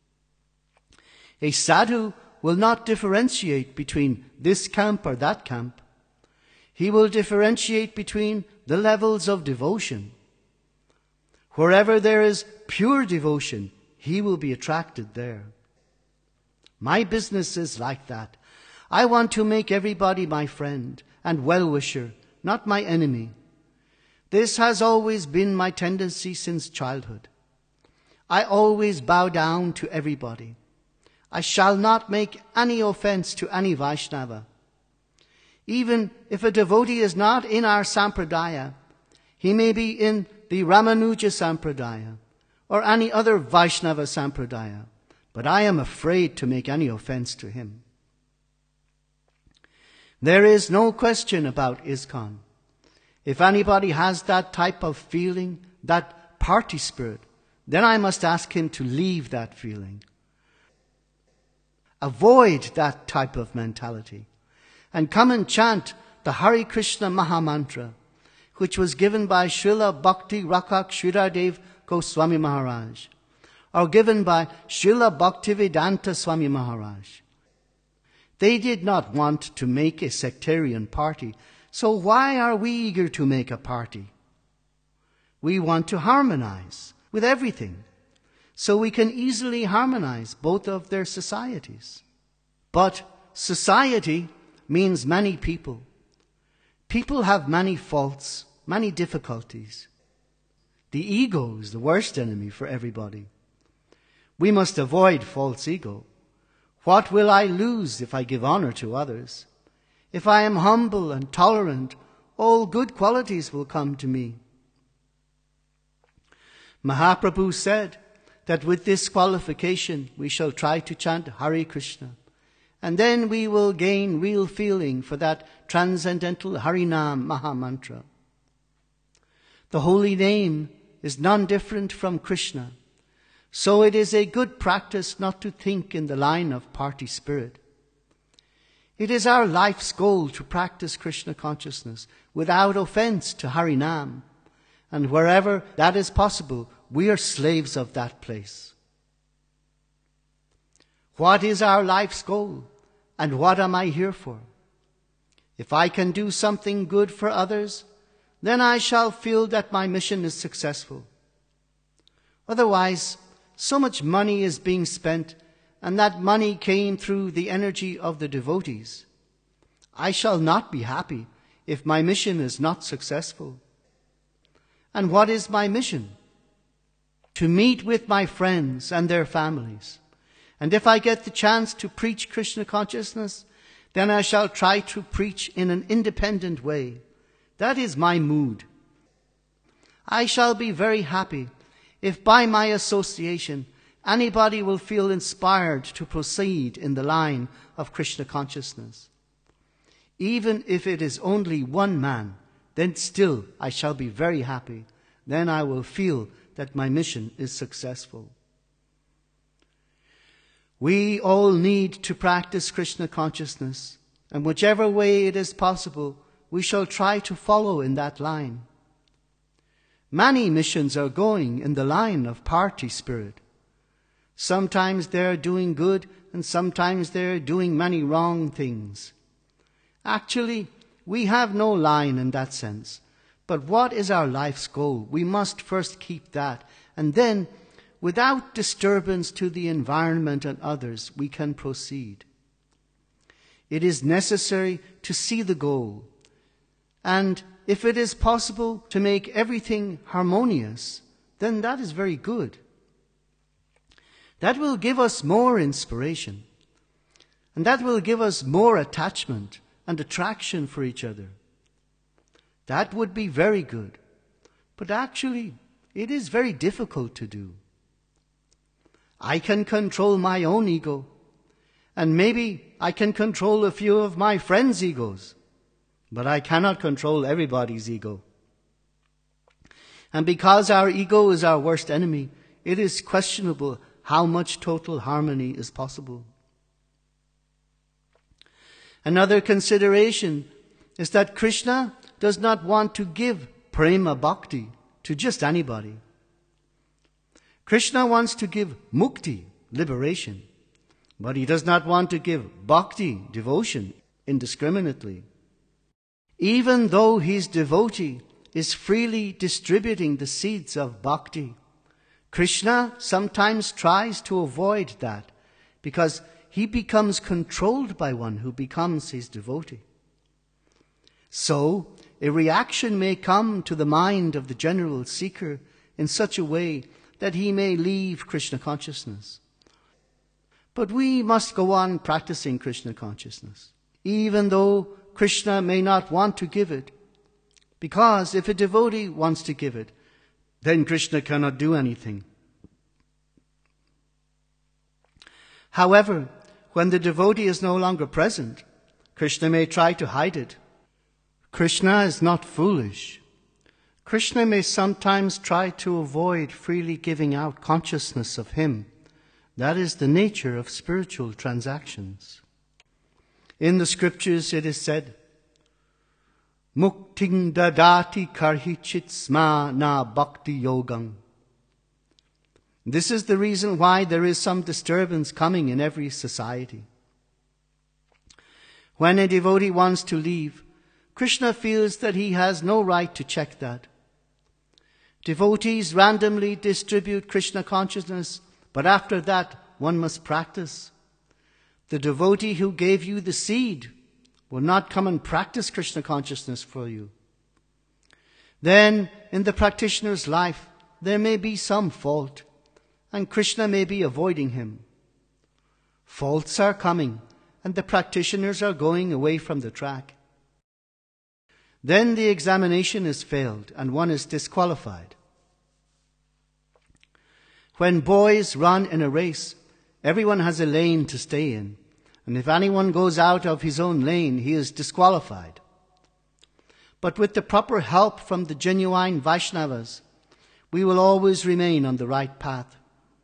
A sadhu will not differentiate between this camp or that camp. He will differentiate between the levels of devotion. Wherever there is pure devotion, he will be attracted there. My business is like that. I want to make everybody my friend and well-wisher, not my enemy. This has always been my tendency since childhood. I always bow down to everybody. I shall not make any offense to any Vaishnava. Even if a devotee is not in our Sampradaya, he may be in the Ramanuja Sampradaya or any other Vaishnava Sampradaya, but I am afraid to make any offense to him. There is no question about ISKCON. If anybody has that type of feeling, that party spirit, then I must ask him to leave that feeling. Avoid that type of mentality and come and chant the Hare Krishna Maha Mantra, which was given by Srila Bhakti Rakak Sridhardev Goswami Maharaj, or given by Srila Bhaktivedanta Swami Maharaj. They did not want to make a sectarian party, so why are we eager to make a party? We want to harmonize with everything, so we can easily harmonize both of their societies. But society means many people. People have many faults, many difficulties. The ego is the worst enemy for everybody. We must avoid false ego. What will I lose if I give honor to others? If I am humble and tolerant, all good qualities will come to me. Mahaprabhu said that with this qualification we shall try to chant Hare Krishna, and then we will gain real feeling for that transcendental Harinam Maha Mantra. The holy name is none different from Krishna, so it is a good practice not to think in the line of party spirit. It is our life's goal to practice Krishna consciousness without offense to Harinam, and wherever that is possible, we are slaves of that place. What is our life's goal, and what am I here for? If I can do something good for others, then I shall feel that my mission is successful. Otherwise, so much money is being spent, and that money came through the energy of the devotees. I shall not be happy if my mission is not successful. And what is my mission? To meet with my friends and their families. And if I get the chance to preach Krishna consciousness, then I shall try to preach in an independent way. That is my mood. I shall be very happy if by my association anybody will feel inspired to proceed in the line of Krishna consciousness. Even if it is only one man, then still I shall be very happy. Then I will feel that my mission is successful. We all need to practice Krishna consciousness, and whichever way it is possible, we shall try to follow in that line. Many missions are going in the line of party spirit. Sometimes they are doing good, and sometimes they are doing many wrong things. Actually, we have no line in that sense. But what is our life's goal? We must first keep that, and then, without disturbance to the environment and others, we can proceed. It is necessary to see the goal, and if it is possible to make everything harmonious, then that is very good. That will give us more inspiration, and that will give us more attachment and attraction for each other. That would be very good. But actually, it is very difficult to do. I can control my own ego, and maybe I can control a few of my friends' egos, but I cannot control everybody's ego. And because our ego is our worst enemy, it is questionable how much total harmony is possible. Another consideration is that Krishna does not want to give prema bhakti to just anybody. Krishna wants to give mukti, liberation, but he does not want to give bhakti, devotion, indiscriminately. Even though his devotee is freely distributing the seeds of bhakti, Krishna sometimes tries to avoid that because he becomes controlled by one who becomes his devotee. So, a reaction may come to the mind of the general seeker in such a way that he may leave Krishna consciousness. But we must go on practicing Krishna consciousness, even though Krishna may not want to give it, because if a devotee wants to give it, then Krishna cannot do anything. However, when the devotee is no longer present, Krishna may try to hide it. Krishna is not foolish. Krishna may sometimes try to avoid freely giving out consciousness of him. That is the nature of spiritual transactions. In the scriptures it is said, Mukting dadati karhichit sma na bhakti yogam. This is the reason why there is some disturbance coming in every society. When a devotee wants to leave, Krishna feels that he has no right to check that. Devotees randomly distribute Krishna consciousness, but after that one must practice. The devotee who gave you the seed will not come and practice Krishna consciousness for you. Then, in the practitioner's life, there may be some fault, and Krishna may be avoiding him. Faults are coming, and the practitioners are going away from the track. Then the examination is failed, and one is disqualified. When boys run in a race, everyone has a lane to stay in. And if anyone goes out of his own lane, he is disqualified. But with the proper help from the genuine Vaishnavas, we will always remain on the right path.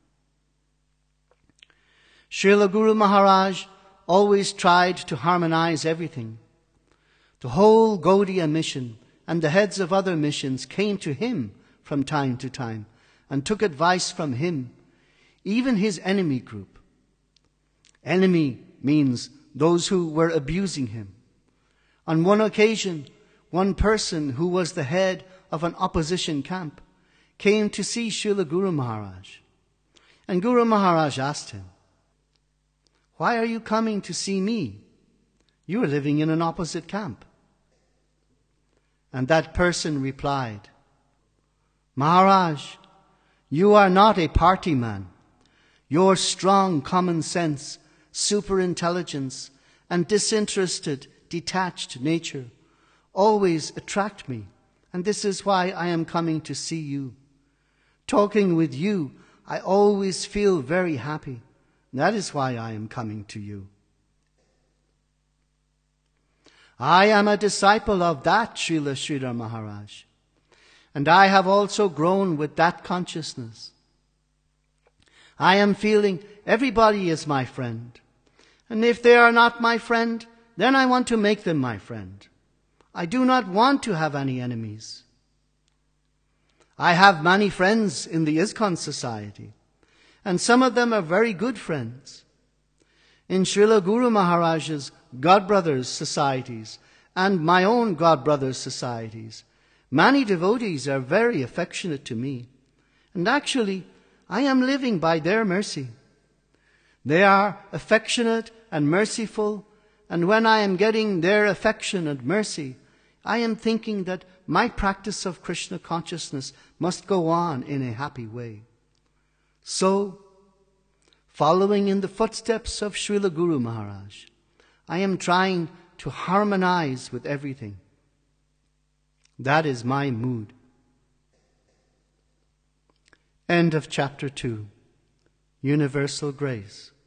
Srila Guru Maharaj always tried to harmonize everything. The whole Gaudiya mission and the heads of other missions came to him from time to time and took advice from him, even his enemy group. Enemy means those who were abusing him. On one occasion, one person who was the head of an opposition camp came to see Srila Guru Maharaj. And Guru Maharaj asked him, "Why are you coming to see me? You are living in an opposite camp." And that person replied, "Maharaj, you are not a party man. Your strong common sense, superintelligence, and disinterested, detached nature always attract me, and this is why I am coming to see you. Talking with you, I always feel very happy. That is why I am coming to you. I am a disciple of that Srila Sridhar Maharaj, and I have also grown with that consciousness. I am feeling everybody is my friend, and if they are not my friend, then I want to make them my friend. I do not want to have any enemies. I have many friends in the ISKCON society, and some of them are very good friends. In Srila Guru Maharaj's Godbrothers societies and my own Godbrothers societies, many devotees are very affectionate to me, and actually I am living by their mercy. They are affectionate and merciful, and when I am getting their affection and mercy, I am thinking that my practice of Krishna consciousness must go on in a happy way. So, following in the footsteps of Srila Guru Maharaj, I am trying to harmonize with everything. That is my mood. End of chapter two. Universal Grace.